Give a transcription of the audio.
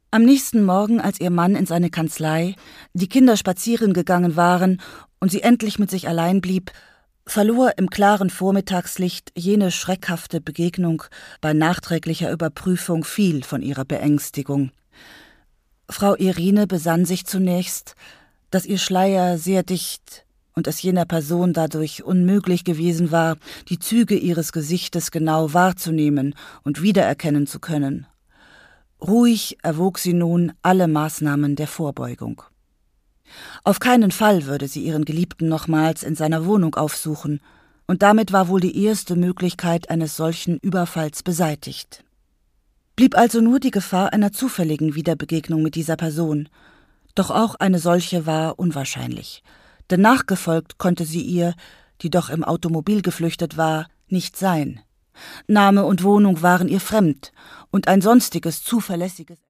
Am nächsten Morgen, als ihr Mann in seine Kanzlei, die Kinder spazieren gegangen waren und sie endlich mit sich allein blieb, verlor im klaren Vormittagslicht jene schreckhafte Begegnung bei nachträglicher Überprüfung viel von ihrer Beängstigung. Frau Irine besann sich zunächst, dass ihr Schleier sehr dicht und es jener Person dadurch unmöglich gewesen war, die Züge ihres Gesichtes genau wahrzunehmen und wiedererkennen zu können. Ruhig erwog sie nun alle Maßnahmen der Vorbeugung. Auf keinen Fall würde sie ihren Geliebten nochmals in seiner Wohnung aufsuchen, und damit war wohl die erste Möglichkeit eines solchen Überfalls beseitigt. Blieb also nur die Gefahr einer zufälligen Wiederbegegnung mit dieser Person, doch auch eine solche war unwahrscheinlich, denn nachgefolgt konnte sie ihr, die doch im Automobil geflüchtet war, nicht sein. Name und Wohnung waren ihr fremd, und ein sonstiges zuverlässiges